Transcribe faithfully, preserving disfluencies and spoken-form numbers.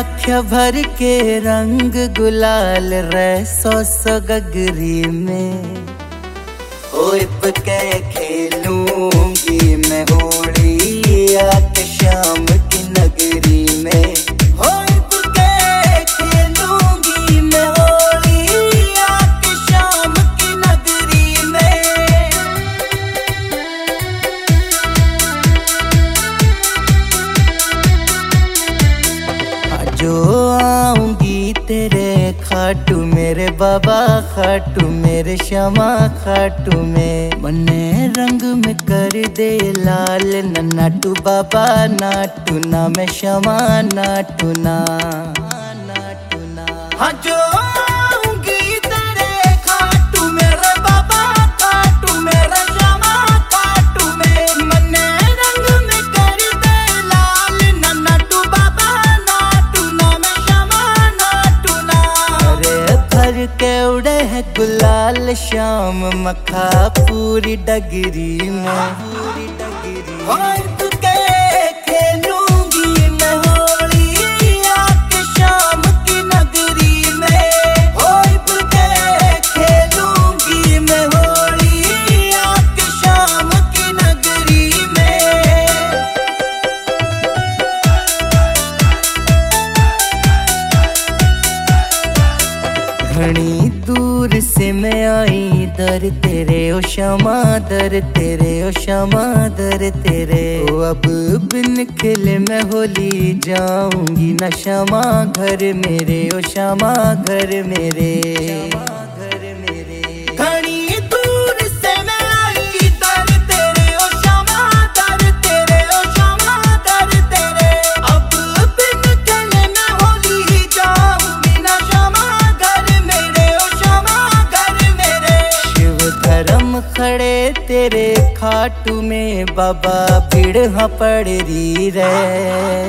आख्या भर के रंग गुलाल रे सौ सौ गगरी में होइप के खेलूंगी मैं होली आके शाम की नगरी में। होइप के खेलूंगी मैं होली आके शाम की नगरी में। जो आऊंगी तेरे खाटू मेरे बाबा खाटू मेरे श्यामा खाटू में मन्ने रंग में कर दे लाल न नाटू बाबा नाटू ना मैं श्यामा नाटू ना नाटू ना। हाँ जो आऊंगी तेरे खाटू मेरे बाबा खाटू मेरे श्यामा खाटू में मन्ने रंग में कर दे लाल न नाटू बाबा के उड़े है गुलाल शाम मखा पूरी डगरी में। पूरी डगरी होइप के खेलूंगी मैं होली आके शाम की नगरी में। होइप के खेलूंगी मैं होली आके शाम की नगरी में। घनी दूर से मैं आई दर तेरे ओ श्यामा दर तेरे ओ श्यामा दर तेरे ओ अब बिन खिले मैं होली जाऊंगी न श्यामा घर मेरे ओ श्यामा घर मेरे घर मेरे। घनी दूर से मैं आई दर तेरे ओ श्यामा दर तेरे ओ श्यामा दर तेरे अब बिन खिले मैं होली जाऊंगी न श्यामा धर्म खड़े तेरे खाटू में बाबा भीड़ हाँ पड़ रही रे।